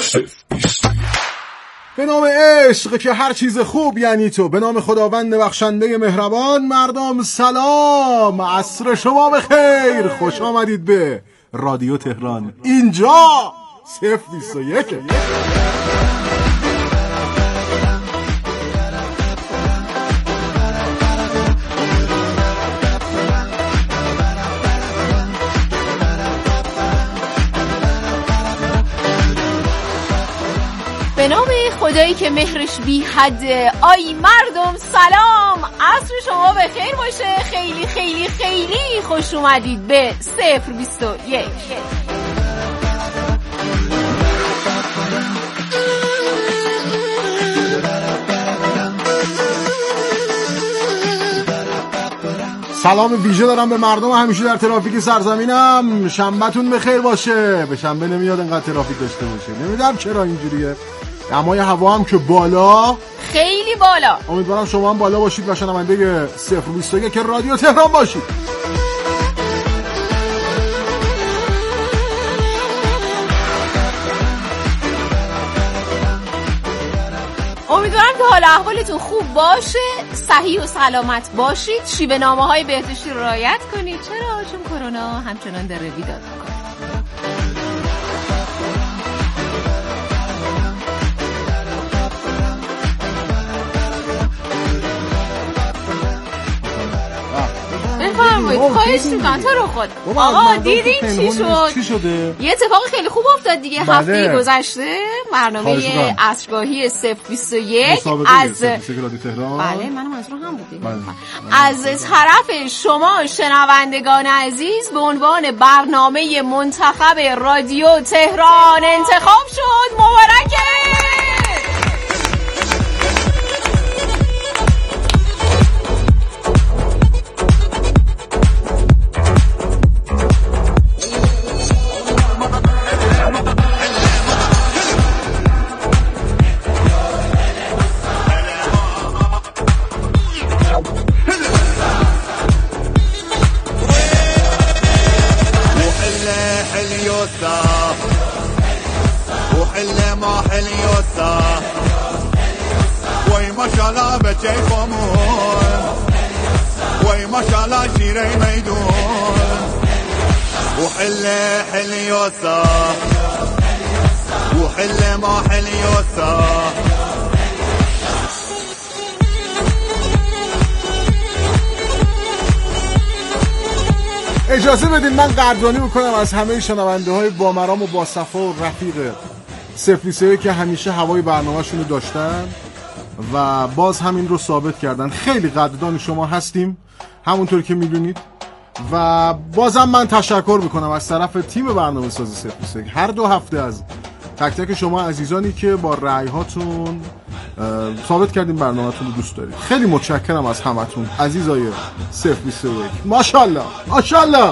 به نام عشق که هر چیز خوب یعنی تو، به نام خداوند بخشنده مهربان. مردم سلام، عصر شما بخیر، خوش آمدید به رادیو تهران. اینجا 021. به نام خدایی که مهرش بی حده. آی مردم سلام، عصر شما بخیر باشه. خیلی خیلی خیلی خوش اومدید به 021. سلام ویژه دارم به مردم همیشه در ترافیک سرزمینم. شنبهتون بخیر باشه. به شنبه نمیاد انقدر ترافیک داشته باشه، نمیدونم چرا اینجوریه. دمای هوا هم که بالا، خیلی بالا. امیدوارم شما هم بالا باشید و شنونده 021 که رادیو تهران باشید. امیدوارم که حال احوالتون خوب باشه، صحیح و سلامت باشید، شیوه نامه‌های بهداشتی رو رعایت کنید. چرا؟ چون کرونا همچنان داره بیداد می‌کنه. بفرمایید. خواهش می‌کنم. تو رو خود آقا دیدین چی شد؟ یه اتفاق خیلی خوب افتاد دیگه. هفته گذشته برنامه عصرگاهی 021 از بله منم از رو هم بودیم از طرف شما شنوندگان عزیز به عنوان برنامه منتخب رادیو تهران انتخاب شد. مبارکه. اجازه بدین من قدردانی بکنم از همه شنونده های با مرام و با صفا و رفیق 021 که همیشه هوای برنامه‌شون رو داشتن و باز همین رو ثابت کردن. خیلی قدردان شما هستیم همونطور که میدونید و بازم من تشکر میکنم از طرف تیم برنامه سازی 021 هر دو هفته از تک تک شما عزیزانی که با رأی هاتون ثابت کردین برنامه‌تون رو دوست دارید. خیلی متشکرم از همتون عزیزای 021. ماشاءالله ماشاءالله.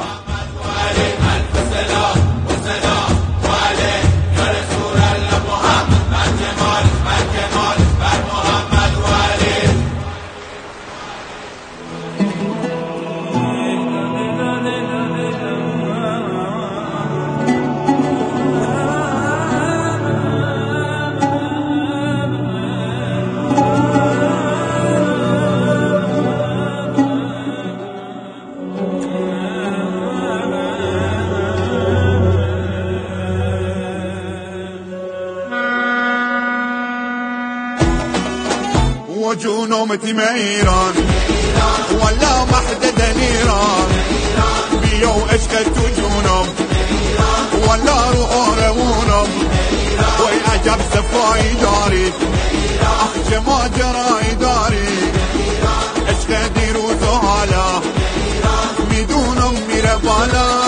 جنوم تیم ایران ولا محدد ایران بیو عشق تو جنوم ولا رو آرمونم وی عجب صفایی داری آخ چه ماجرایی داری عشق دیروز و حالا میدونم میره بالا.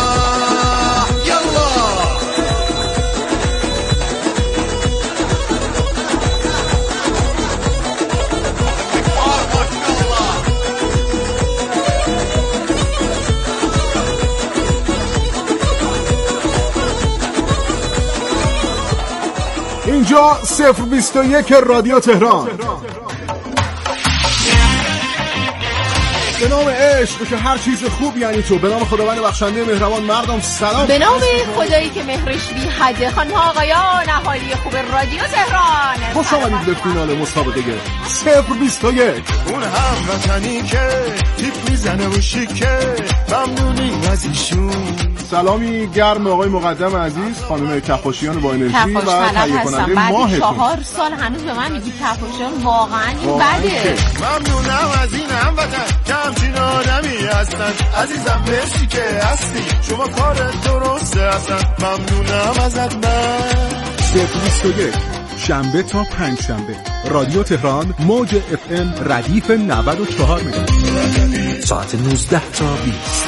اینجا 021 رادیو تهران. به نام عشق که هر چیز خوب یعنی تو، به نام خداوند بخشنده مهربان. مردم سلام. به نام خدایی که مهرش بی حد. خانم آقایان، اهالی خوب رادیو تهران، خوش آمدید به فینال مسابقه 021. اون هموطنی که تیپ میزنه و شیکه، ممنونی از ایشون. سلامی گرم آقای مقدم عزیز، خانم کفاشیان با انرژی و تهیه کننده ماهتون. 4 سال هنوز به من میگی کفاشیان، واقعا این بده. ممنونم از این هموطن که همچین آدمی هستن. عزیزم مرسی که هستی، شما کارت درسته هستن. ممنونم ازت. من 021 شنبه تا پنجشنبه رادیو تهران موج FM ردیف 94 میگن ساعت 19 تا 20.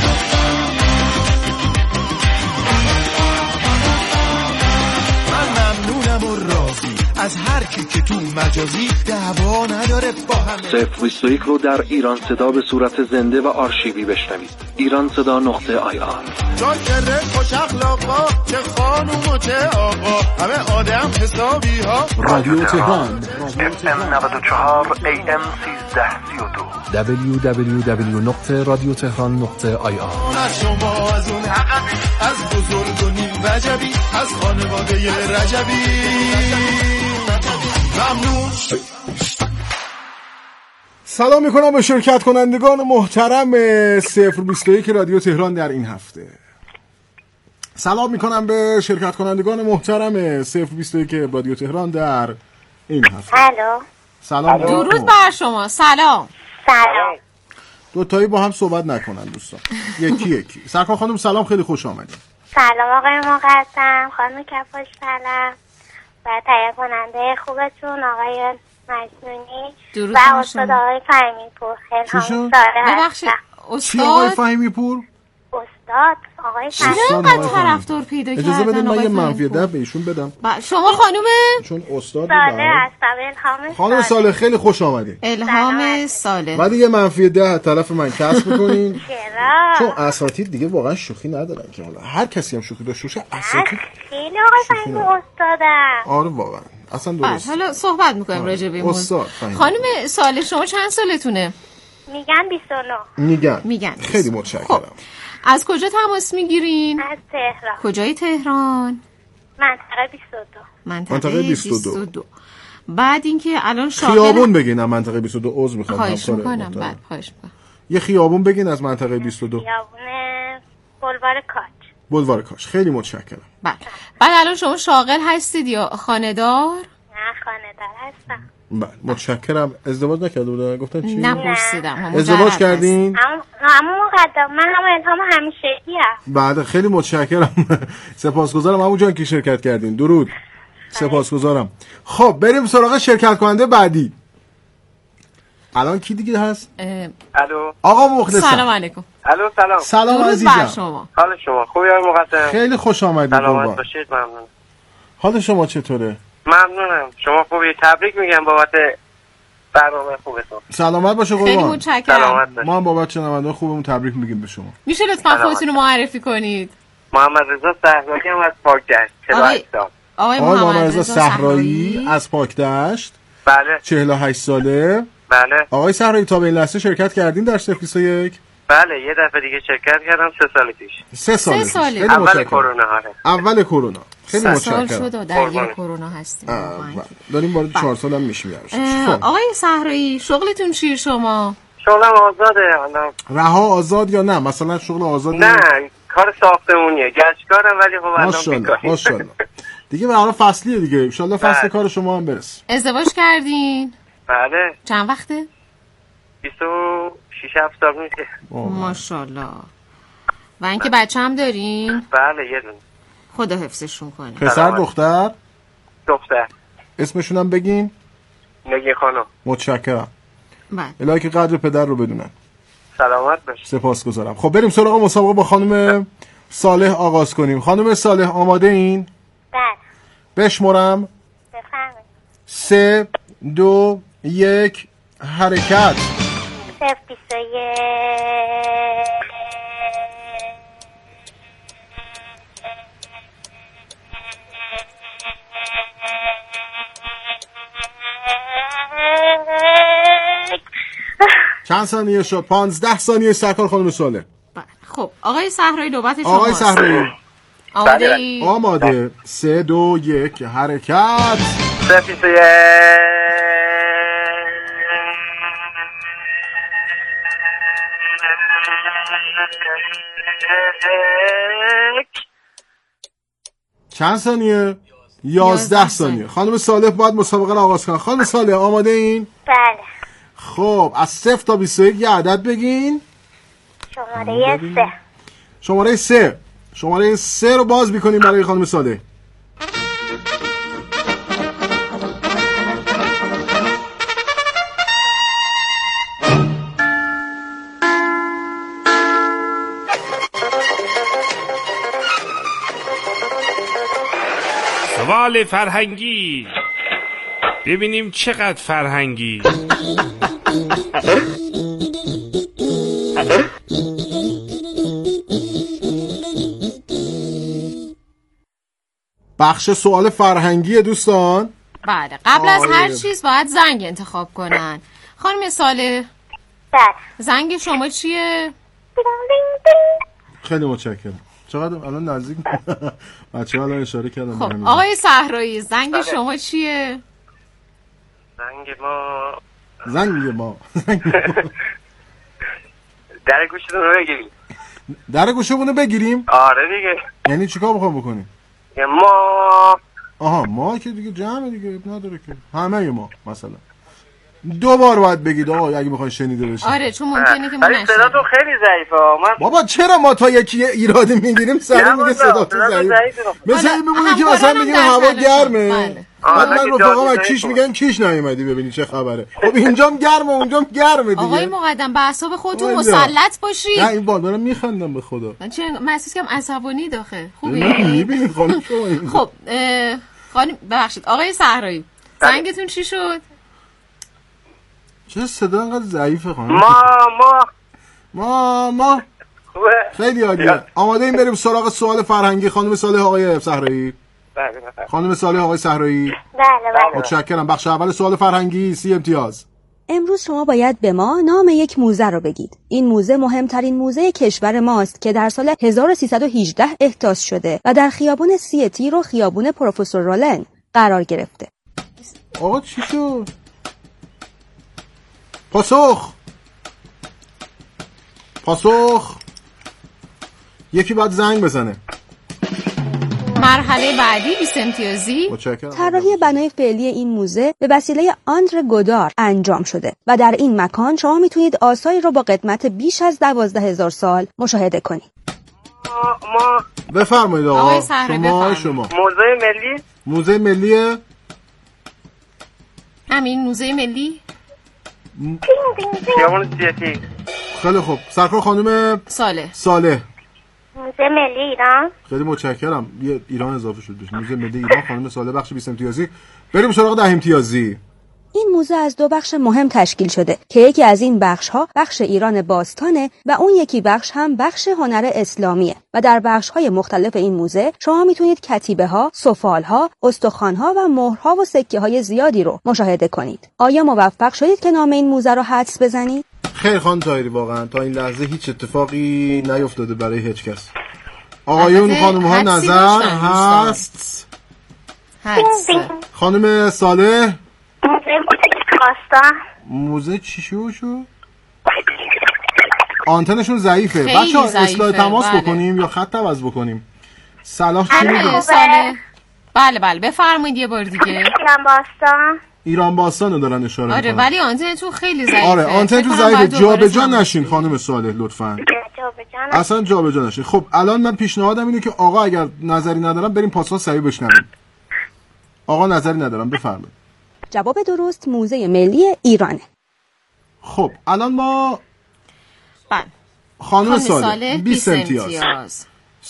از هر کی که تو مجازی دعوا نداره با هم. 021 رو در ایران صدا به صورت زنده و آرشیوی بشنوید. ایرانصدا.ir. جان جره خوش اخلاقا، چه خانوم و چه آقا، همه آدم حسابی ها. رادیو تهران FM 94 AM 1332 www.radiotehran.ir. از شما از اون حقبی، از بزرگ و نیم وجبی، از خانواده رجبی ممنون. سلام میکنم به شرکت کنندگان محترم 021 رادیو تهران در این هفته. سلام میکنم به شرکت کنندگان محترم 021 رادیو تهران در این هفته. سلام. درود بر شما. سلام. دوتایی با هم صحبت نکنن دوستان، یکی. سرکار خانم سلام، خیلی خوش آمدید. سلام آقای مقدم، خانم کفاش سلام و تهیه کننده خوبتون آقای مجنونی و استاد آقای فهیمی پور. خیلی هم ببخشید چی آقای فهیمی پور؟ استاد آقای چرا اینقدر طرفدار پیدا کردن؟ اجازه بدید من یه منفی ده به ایشون بدم. شما خانومه؟ چون استاد ساله هستم. الهام خانم ساله، خیلی خوش آمدید. الهام ساله. بعد یه منفی ده از طرف من کسب می‌کنین. چرا؟ چون اساتید دیگه واقعا شوخی ندارن که حالا هر کسی هم شوخی داشته باشه اساتید خیلی آقای فهیمی استادم. آره واقعا اصلا درست. حالا صحبت می‌کنیم راجع به این موضوع. خانم ساله شما چند سالتونه؟ میگن 29. میگن. خیلی متشکرم. خب. از کجا تماس میگیرین؟ از تهران. کجای تهران؟ منطقه 22. بعد اینکه الان شاغل خیابون بگین از منطقه 22. عذر میخوام. خواهش میکنم. بعد خواهش میکنم. یه خیابون بگین از منطقه 22. خیابون بلوار کاج. خیلی متشکرم. بعد الان شما شاغل هستید یا خانه‌دار؟ نه خانه‌دار هستم. بله متشکرم. ازدواج نکرده بودن گفتن چی؟ نپرسیدم. ازدواج کردین؟ اما مقدم من هم الهام همیشگی ام. بعد خیلی متشکرم. سپاسگزارم عمو جان که شرکت کردین. درود. سپاسگزارم. خب بریم سراغ شرکت کننده بعدی. الان کی دیگه هست؟ الو آقا مخلصم. سلام علیکم. الو سلام عزیزم. شما. حال شما خوبی آقای مقدم؟ خیلی خوش آمدید. سلامت باشید. ممنون. حال شما چطوره؟ ممنونم. شما خوبی؟ تبریک میگم بابت برنامه خوبتون. سلامت باشه قربان. خیلی متشکرم. ما هم بابت شنونده خوبمون تبریک میگیم به شما. میشه لطفا خودتون رو معرفی کنید؟ محمد رضا صحرایی هم از پاکدشت 48 سال. آقای محمد رضا صحرایی از پاکدشت. بله. 48 ساله. بله. آقای صحرایی تا به این لحظه شرکت کردین در 021؟ بله یه دفعه دیگه شرکت کردم 3 سال پیش. 3 ساله. اول کرونا. اول کرونا. خیلی متشکرم. 3 سال شد در کرونا هستیم. داریم وارد 4 سال هم میشیم. آقای صحرایی شغلتون چیه شما؟ شغلم آزاده. حالا رها آزاد یا نه؟ مثلا شغل آزاد؟ نه کار ساختمونیه. گچکارم ولی خب الان ماشاءالله. دیگه به هر حال فصلیه دیگه. ان شاءالله فصل کار شما هم برسه. ازدواج کردین؟ بله. چند وقته؟ 26 سال میشه. ماشاءالله. و اینکه بچه هم دارین؟ بله یه دونه. خدا حفظشون کنه. پسر دختر؟ دختر. اسمشون هم بگین؟ نگین خانم. متشکرم. بله. الهی که قدر پدر رو بدونن. سلامت باش. سپاسگزارم. خب بریم سراغ مسابقه با خانم صالح آغاز کنیم. خانم صالح آماده این؟ بله. بشمرم. بفرمایید. 3 2 1 حرکت. 021 021 چند ثانیه شد؟ 15 ثانیه سرکار خانم صالح. خب آقای صحرایی نوبت شما. آقای صحرایی آماده ای؟ آماده. 3 2 1 حرکت. چند ثانیه؟ 11 ثانیه. خانم صالح باید مسابقه را آغاز کنن. خانم صالح آماده این؟ بله. خب از 0 تا 21 یه عدد بگین. شماره 3. شماره 3. شماره 3 رو باز میکنیم برای خانم صالح. سوال فرهنگی. ببینیم چقدر فرهنگی. بخش سوال فرهنگی دوستان. بله قبل از هر چیز باید زنگ انتخاب کنن. خانم صالح بله. زنگ شما چیه؟ خیلی متشکرم. چقدر الان نزدیک بچه‌ها الان اشاره کردن. خب آقای صحرایی زنگ شما چیه؟ زنگ ما در گوشتون رو بگیریم. در گوشمون رو بگیریم؟ آره دیگه. یعنی چیکار بخوام بکنیم؟ ما آها ما که دیگه جمع دیگه نداره که همه ما مثلا 2 بار باید بگید آقا اگه بخواید شنیده بشه. آره چون ممکنه که ما نشنویم. صداتون خیلی ضعیفه. بابا چرا ما تا یکی ایراد میگیریم سری میگه صداتون ضعیفه؟ مثلا این بمونه که مثلا میگیم هوا گرمه. بعد من رفقام از کیش میگن کیش نیومدی ببینی چه خبره. خب اینجام گرمه اونجام گرمه دیگه. آقای مقدم به اعصاب خودتون مسلط باشید. نه این بار دارم میخندم به خدا. من چه محسوس کنم عصبانی داخل. خوبه؟ میبینید خانم شما. خب خانم ببخشید آقای صحرایی زنگتون چی شد؟ چه صدا انقدر ضعیفه خانم؟ ما خوبه. خیلی عالیه. آماده این بریم سراغ سوال فرهنگی. خانم صالح آقای صحرایی. بله. خانم صالح آقای صحرایی. بله. متشکرم. بخش اول سوال فرهنگی 30 امتیاز. امروز شما باید به ما نام یک موزه رو بگید. این موزه مهمترین موزه کشور ماست که در سال 1318 احداث شده و در خیابان سی تیر و خیابان پروفسور رولن قرار گرفته. آقا چی شد؟ پاسخ یکی باید زنگ بزنه. مرحله بعدی 20 امتیازی. طراحی بنای فعلی این موزه به وسیله آندره گودار انجام شده و در این مکان شما میتونید آثاری رو با قدمت بیش از 12,000 سال مشاهده کنید. ما بفرمایید آقا. شما موزه ملیه؟ همین موزه ملی؟ خیلی خوب. سرکار خانم صالح موزه ملی ایران. خیلی متشکرم. یه ایران اضافه شد. موزه ملی ایران. خانم صالح بخش 20 امتیازی. بریم سراغ 10 امتیازی. این موزه از 2 بخش مهم تشکیل شده که یکی از این بخش‌ها بخش ایران باستانه و اون یکی بخش هم بخش هنر اسلامیه و در بخش‌های مختلف این موزه شما میتونید کتیبه‌ها، سفال‌ها، استخوان‌ها و مهرها و سکه‌های زیادی رو مشاهده کنید. آیا موفق شدید که نام این موزه رو حدس بزنید؟ خیر خانم طاهری واقعا تا این لحظه هیچ اتفاقی نیفتاده برای هیچ کس. آقایون خانم‌ها نظر هست؟ خانم صالح موزه چی شد؟ آنتنشون ضعیفه. بچه‌ها اصلاح تماس بکنیم یا خط عوض بکنیم؟ صلاح چی میگه؟ بله بفرمایید یه بار دیگه. ایران باستان رو دارن اشاره میکنن. آره ولی آنتنتون خیلی ضعیفه. آره آنتنتون ضعیفه. جابجا نشین خانم صالح لطفاً. اصلا جابجا نشین. خب الان من پیشنهادم اینه که آقا اگر نظری ندارم بریم پاسخ صحیح بشنویم. آقا نظری ندارم بفرمایید. جواب درست موزه ملی ایرانه. خب الان ما خانم صالح 20 امتیاز.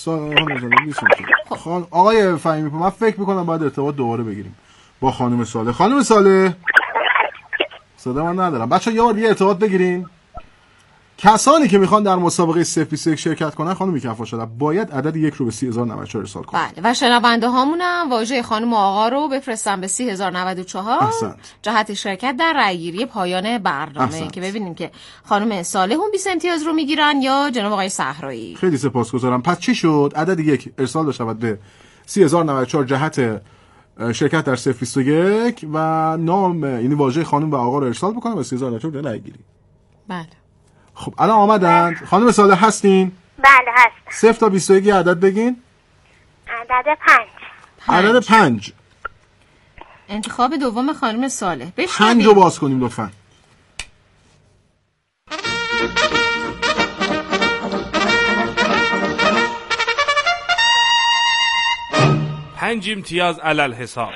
آقای فهیمی من فکر میکنم باید ارتباط دوباره بگیریم با خانم صالح. خانم صالح صدا من ندارم. بچه یه بار دیگه ارتباط بگیرین. کسانی که میخوان در مسابقه 021 شرکت کنن خانم کفاش‌آلا باید عدد 1 رو به 30094 ارسال کنن. بله و شنونده هامونم واژه خانم و آقا رو بفرستن به 3094 جهت شرکت در رأی‌گیری پایان برنامه که ببینیم که خانم صالح اون 20 امتیاز رو میگیرن یا جناب آقای صحرایی. خیلی سپاسگزارم. پس چی شد؟ عدد 1 ارسال شود به 3094 جهت شرکت در 021 و نام یعنی واژه خانم و آقا رو ارسال بکنم به 3094 رأی‌گیری. بله. خب الان آمدند. خانم صالح هستین؟ بله هستم. 0 تا 21 عدد بگین. عدد 5. عدد 5. انتخاب دوم خانم صالح. 5 رو باز کنیم لطفاً. پنج امتیاز علل حساب.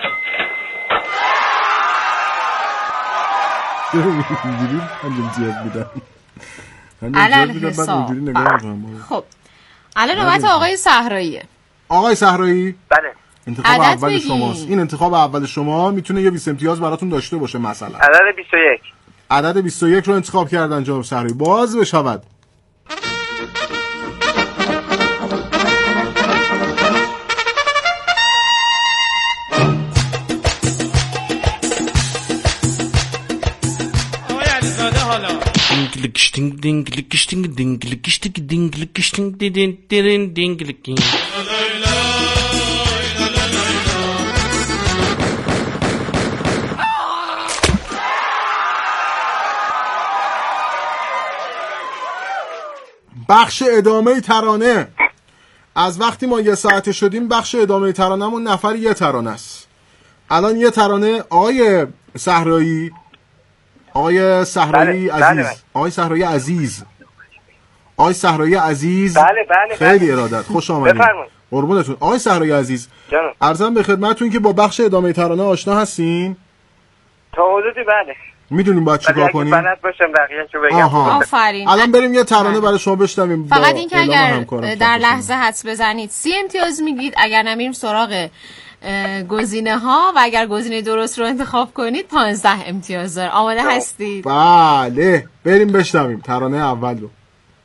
علل حساب. خب الان نوبت آقای صحراییه. آقای صحرایی؟ بله. انتخاب اول شماست. این انتخاب اول شما میتونه یه 20 امتیاز براتون داشته باشه. مثلا عدد 21. عدد 21 رو انتخاب کردن جناب صحرایی. باز بشود. بخش ادامه ترانه. از وقتی ما یه ساعته شدیم بخش ادامه ترانه‌مون نفر یه ترانه است. الان یه ترانه آقای صحرایی. آقای صحرایی عزیز. آقای صحرایی عزیز. آقای صحرایی عزیز. بله. خیلی ارادت. خوش آمدید. بفرمایید. قربونتون. آقای صحرایی عزیز. عرضم به خدمتتون که با بخش ادامه ترانه آشنا هستین؟ تا حدودی بله. میدونیم باید چیکار کنیم؟ بلد باشم بقیه‌شو بگم. آفرین. الان بریم یه ترانه برای شما بشنویم. فقط این که اگر در لحظه حدس بزنید 30 امتیاز میگیرید، اگر نمیریم سراغ گزینه ها و اگر گزینه درست رو انتخاب کنید 15 امتیاز داره. آماده هستید؟ بله بریم بشنویم ترانه اول رو.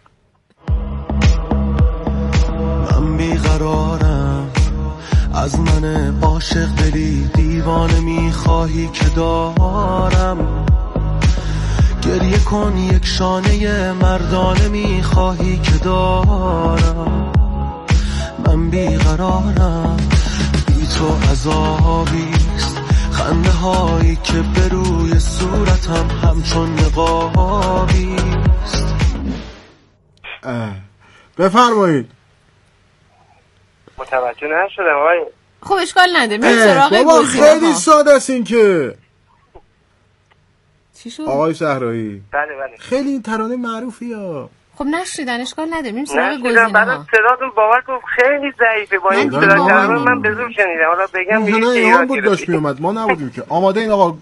من بیقرارم، از من عاشق دلی دیوانه میخواهی که دارم، گریه کن یک شانه مردانه میخواهی که دارم. من بیقرارم، بی تو عذابیست، خنده هایی که به روی صورتم همچون نقابیست. بفرمایید. متوجه نشدم آقای. خب اشکال نداره، میریم سراغ گزینه‌ها. خیلی ساده است این که. چی شد؟ آقای صحرایی. بله. خیلی این ترانه معروفیه. خب نشنیدن اشکال نداره، میریم سراغ گزینه‌ها. بعد صداتون باور کن خیلی ضعیفه، با این صدا تقریبا من به زور شنیدم. حالا بگم اینا بود داشت میومد، ما نبودیم که. آماده این آقا.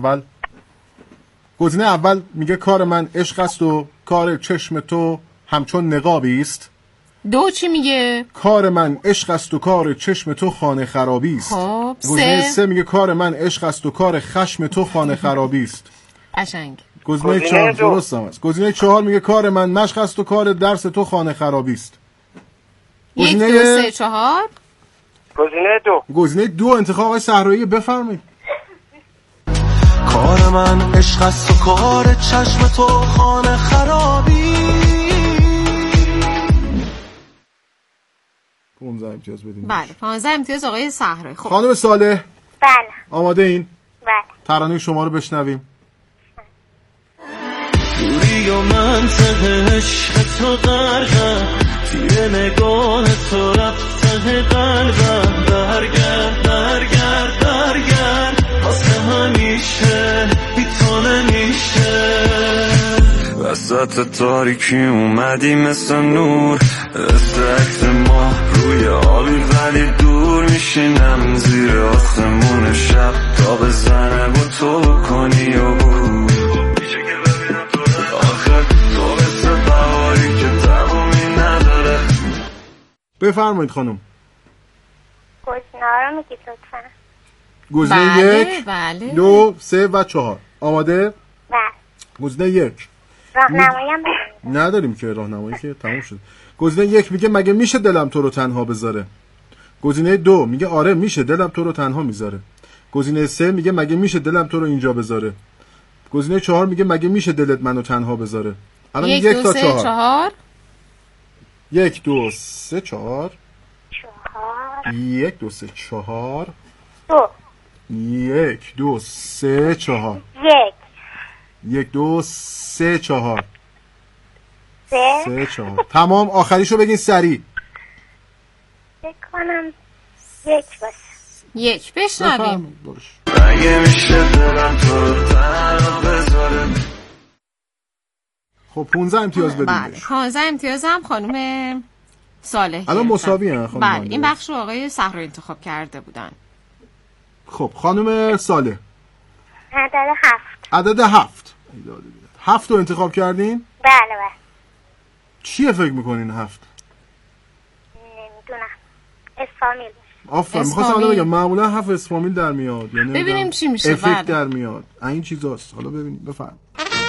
گزینه اول میگه کار من عشق است و کار چشم تو همچون نقابی است. دو چی میگه؟ کار من عشق است و کار چشم تو خانه خرابی است. خب گزینه 3 میگه کار من عشق است و کار خشم تو خانه خرابی است. قشنگ. گزینه 4 درست است. گزینه 4 میگه کار من مشق است و کار درس تو خانه خرابی است. 1 2 3 4. گزینه 2 انتخاب آقای صحرایی. بفرمایید. کار من عشق است و کار چشم تو خانه خرابی. 15 امتیاز بدین. بله 15 امتیاز آقای صحرایی. خب خانم صالح. بله. آماده این؟ بله. ترانه شما رو بشنویم. دوری و منطقه عشق تو غرقم، تیر نگاه تو رفت ته قلبم. برگرد واسه همیشه بی تو نمیشه. وسط تاریکی اومدی مثل نور، استرکت ما روی آبی ولی دور میشینم زیر آسمون شب تا بزنه با تو کنی و بور. آخر تو مثل بهاری که تمومی نداره. بفرمایید خانم. گزینه‌ها رو میگید لطفاً. گزینه 1 2 3 و 4 آماده؟ بله. گزینه 1 راهنمایی هم نداریم که راهنمایی که تموم شد. گزینه 1 میگه مگه میشه دلم تو رو تنها بذاره. گزینه 2 میگه آره میشه دلم تو رو تنها میذاره. گزینه 3 میگه مگه میشه دلم تو رو اینجا بذاره. گزینه 4 میگه مگه میشه دلت منو تنها بذاره. الان 1 تا 4 1 2 3 4 1 2 3 4 1 2 3 4 1 2 3 4 3 4 تمام. آخریشو بگین سریع. فکر کنم 1 باشه. 1 بشنویم. اگه میشه دلم تو رو تنها بذاره. خب 15 امتیاز بدیم. بله 15 امتیاز هم خانم صالح. الان مساوی ان خانم. بله این بخش رو آقای صحرایی انتخاب کرده بودن. خب خانم صالح عدد 7. عدد 7 7 رو انتخاب کردین؟ بله بله. چیه فکر میکنین 7؟ نمیدونم. اسفامیل. آفرین می‌خواستم الان بگم معمولا 7 اسفامیل در میاد، یعنی ببینیم چی میشه. افکت در میاد این چیزاست. حالا ببینیم بفرمایید.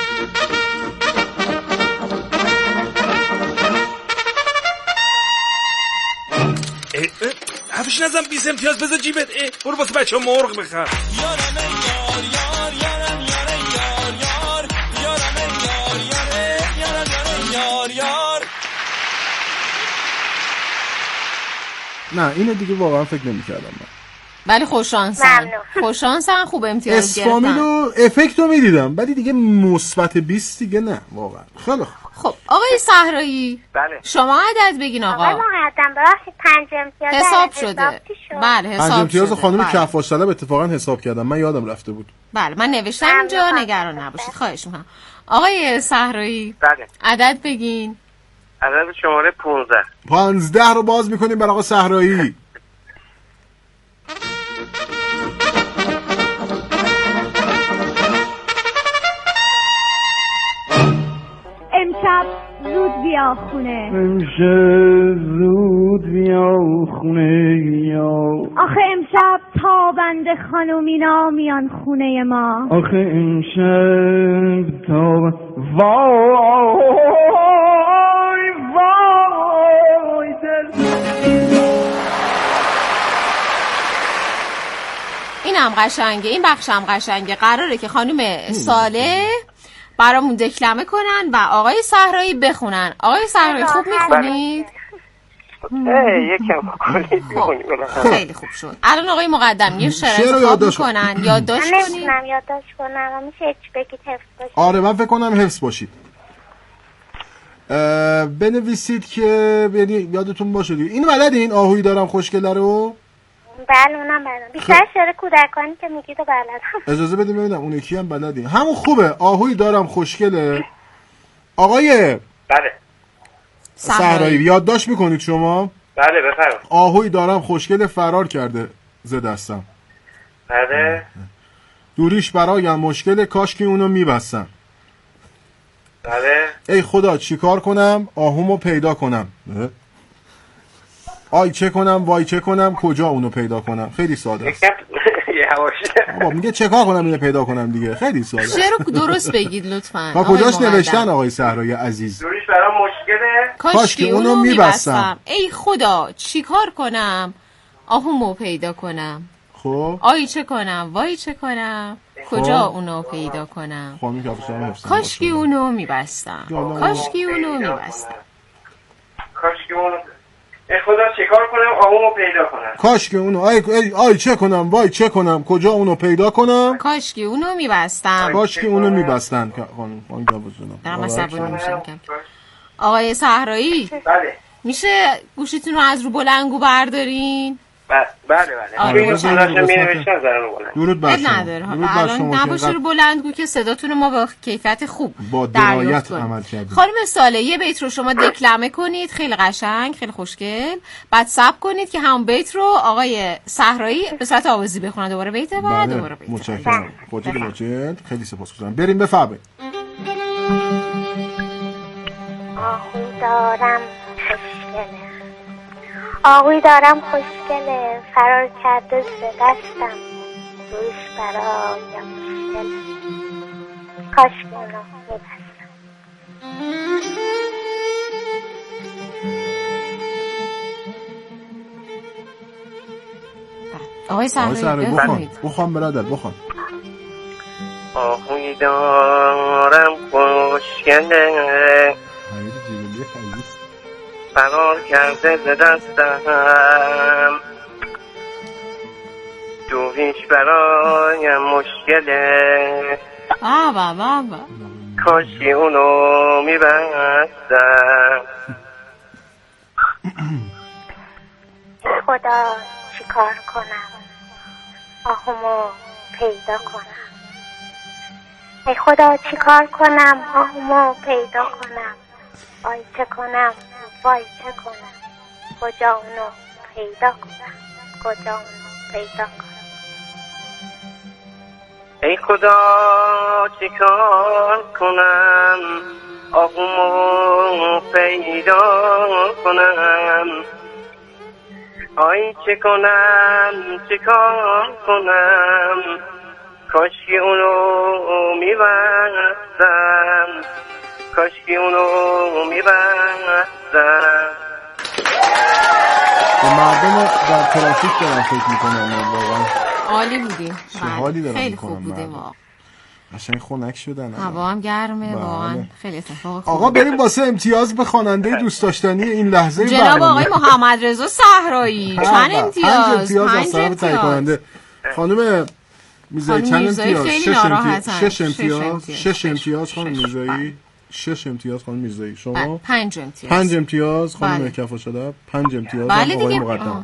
حرفش نزن 20 امتیاز بذار جیبت. برو واسه بچه‌ها مرغ بخر. یارم یار یار یارم یار یار یارم یار یار. نه اینو دیگه واقعا فکر نمی‌کردم من. ولی خوششانسن. خوششانسن خوب امتیاز گرفتن. اسفامیل و افکت رو می‌دیدم ولی دیگه مثبت 20 دیگه نه واقعا. خیلی خب آقای صحرایی بله شما عدد بگین آقا. آقای مقدم ببخشید 5 امتیاز حساب شده. بله حساب 5 امتیاز شده. خانم بله. کفاش طلب اتفاقا حساب کردم من یادم رفته بود. بله من نوشتم اینجا نگران نباشید. خواهش می‌کنم. آقای صحرایی بله عدد بگین. عدد شماره 15. 15 رو باز می‌کنیم برای آقا صحرایی. امشب زود بیا خونه. امشب زود بیا خونه یا. آخه امشب تابنده خانومینا میان خونه ما. آخه امشب وای وای دل. اینم قشنگه. این بخشم قشنگه. قراره که خانم صالح برامون دکلمه کنن و آقای صحرایی بخونن. آقای صحرایی خوب میخونید؟ یکم بکنید میخونید. خیلی خوب شد. الان آقای مقدم یه شعر انتخاب میکنن. یادداشت کنید. من نمیتونم یادداشت کنم. میشه هیچ بگید حفظ باشید. آره من فکر کنم حفظ باشید. بنویسید که یادتون باشه دیگه. اینو بلدین آهویی دارم خوشگله رو؟ بله اونم بلدم. بیشتر شعر کودکانی که میگید و بلدم. اجازه بدیم ببینم اون یکی هم بلدین. همون خوبه. آهویی دارم خوشگله. آقای بله صحرایی یادداشت میکنید شما؟ بله بفرمایید. آهویی دارم خوشگله فرار کرده ز دستم. بله دوریش برایم مشکل کاش که اونو میبستم. بله ای خدا چیکار کنم آهومو پیدا کنم. آی چه کنم وای چه کنم کجا اونو پیدا کنم. خیلی ساده است. بابا میگه چه کار کنم اینو پیدا کنم دیگه. خیلی ساده. شعر رو درست بگید لطفاً. تا کجاش نوشتن آقای صحرایی عزیز؟ دوریش برام مشکله کاش که اونو میبستم. ای خدا چیکار کنم آهومو پیدا کنم. خب آی چه کنم وای چه کنم کجا اونو پیدا کنم. کاش که اونو میبستم. کاش که اونو میبستم. کاش که اونو ای خدا چیکار کنم آهومو پیدا کنم. کاش که اونو آی چه کنم وای چه کنم کجا اونو پیدا کنم. کاش که اونو میبستم. کاش که اونو میبستن. آقای صحرایی بله میشه گوشیتون رو از رو بلندگو بردارین؟ بله درود بر شما. نداره الان نباشه رو بلندگو که صداتون ما با کیفیت خوب با درایت عمل کردیم. خانم صالح یه بیت رو شما دکلمه کنید خیلی قشنگ خیلی خوشگل. بعد صبر کنید که همون بیت رو آقای صحرایی به صورت آوازی بخونن. دوباره بیت بعد دوباره بیت. متشکرم. خیلی سپاسگزارم. بریم بفرمایید. آهوی دارم خوشگله آهوی دارم خوشگله فرار کرده ز دستم دویش برایم مشکله کاش که اونو میبستم. آقای صحرایی بخوان برادر بخوان. آهوی دارم خوشگله فرار کرده ز دستم تو هیچ برایم مشکله کاشی اونو میبستم. خدا چیکار کنم آهومو پیدا کنم. ای خدا چیکار کنم آهومو پیدا کنم. وای چه کنم وای چه کنم کجا اونو پیدا کنم کجا اونو پیدا کنم. ای خدا چیکار کنم آهومو پیدا کنم. آی چه کنم چیکار کنم کاشکی اونو میبستم کاشکی اونو میبستم. به مردم در ترافیک دارم فکر میکنم. واقعا عالی بودی. چه حالی دارم خیلی میکنم. خوب بوده واقعا. قشنگ خنک شدن. هوا هم گرمه واقعا. خیلی اتفاق خوبه. آقا بریم واسه امتیاز به خواننده دوست داشتنی این لحظه جناب آقای محمد رضا صحرایی. چند امتیاز؟ 5 امتیاز. خانم میرزایی چند امتیاز؟ 6 امتیاز خانم میرزایی. 6 امتیاز خانم میرزایی. شما 5 امتیاز. 5 امتیاز خانم کفاشده. 5 امتیاز آقای مقدم.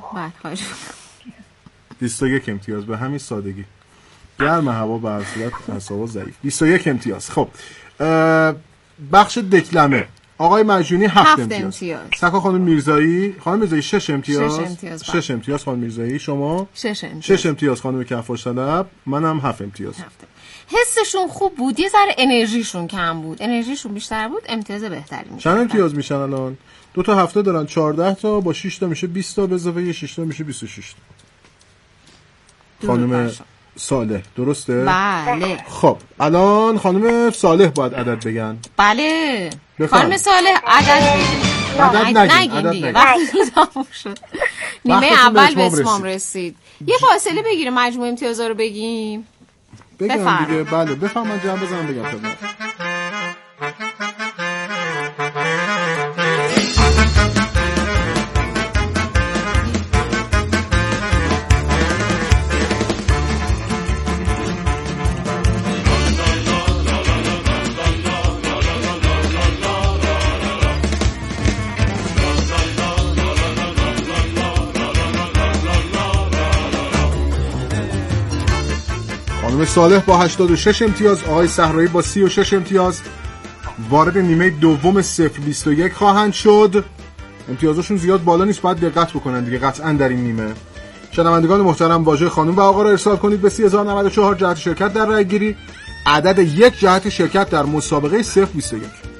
21 امتیاز به همین سادگی. گرم هوا به هر صورت اعصاب ضعیف. 21 امتیاز. خب بخش دکلمه آقای مجنونی 7 امتیاز. سکا خانم میرزایی. خانم میرزایی 6 امتیاز. 6 امتیاز خانم میرزایی. شما 6 امتیاز خانم کفاش طلب. منم 7 امتیاز. حسشون خوب بود، یه ذره انرژیشون کم بود. انرژیشون بیشتر بود، امتیاز بهتری میشه. چند امتیاز میشن الان؟ 2 تا هفته دارن 14 تا با 6 تا میشه 20 تا به اضافه 6 تا میشه 26 تا. خانم صالح درسته؟ بله. خب الان خانم صالح باید عدد بگن. بله. خانم صالح عدد نگین دیگه. وقتی تموم شد. نیمه اول به اسمم رسید. یه فاصله بگیریم مجموع امتیازا رو بگیم. بگم دیگه. بله بفهم. من جمع بزنم بگم خدمت. خانم صالح با 86 امتیاز، آقای صحرایی با 36 امتیاز وارد نیمه دوم 0-21 خواهند شد. امتیازشون زیاد بالا نیست، باید دقت بکنن دیگه قطعا در این نیمه. شنوندگان محترم واژه خانم و آقا را ارسال کنید به 3094 جهت شرکت در رای گیری. عدد 1 جهت شرکت در مسابقه 0-21.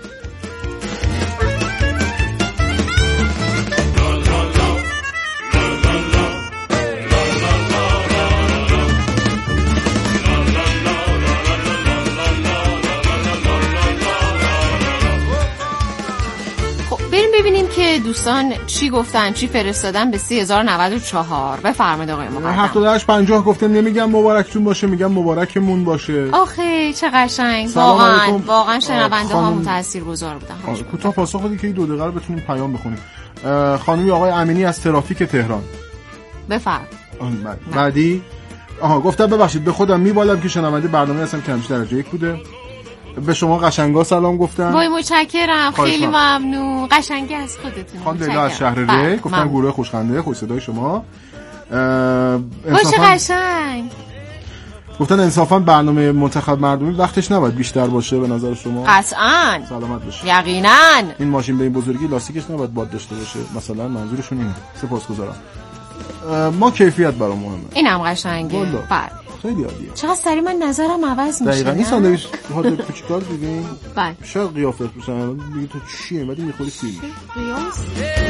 ببینیم که دوستان چی گفتن، چی فرستادن به 3094. بفرمایید آقای مقدم. 78-50 گفتن نمیگم مبارکتون باشه، میگم مبارکمون باشه. آخه چه قشنگ. واقعا شنونده ها تاثیرگذار بودن. کوتاه پاسخ بدید که 2 دقیقه رو بتونیم پیام بخونیم. خانمی آقای امینی از ترافیک تهران. بفرمایید. بعدی گفتم ببخشید به خودم میبالم که شنونده برنامه هستم که همیشه درجه 1 بوده. به شما قشنگا سلام گفتم. وای متشکرم، خیلی ممنون. قشنگی از خودتون. خانم لیلا از شهر ری گفتن گروه خوشخنده، خوش صدای شما. باشه قشنگ. گفتن انصافا برنامه منتخب مردمی وقتش نباید بیشتر باشه به نظر شما؟ قطعاً. سلامت باشه. یقینا. این ماشین به این بزرگی لاستیکش نباید باد داشته باشه مثلا، منظورشون اینه. سپاسگزارم. ما کیفیت برام مهمه. اینم قشنگه. بله. خیلی عالیه. چقدر سری من نظرم عوض میشه. دقیقاً این ساندویچ هات کوچیکار دیدین؟ بله. شاید قیافت بشن میگی تو چیه بعد میخوری سیب. قیاس.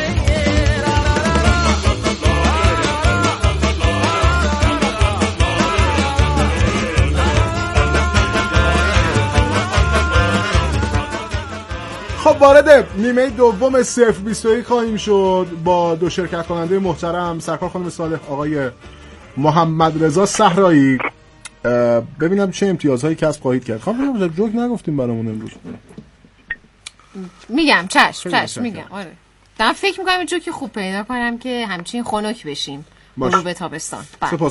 خب وارد نیمه دوم 0-21 خواهیم شد با 2 شرکت کننده محترم، سرکار خانم صالح، آقای محمد رضا صحرایی ببینم چه امتیازهایی کسب خواهید کرد. خب جوک نگفتیم برامون امروز. میگم چشم میگم. آره دارم فکر میکنم جوکی خوب پیدا کنم که همچین خنک بشیم برو به تابستان.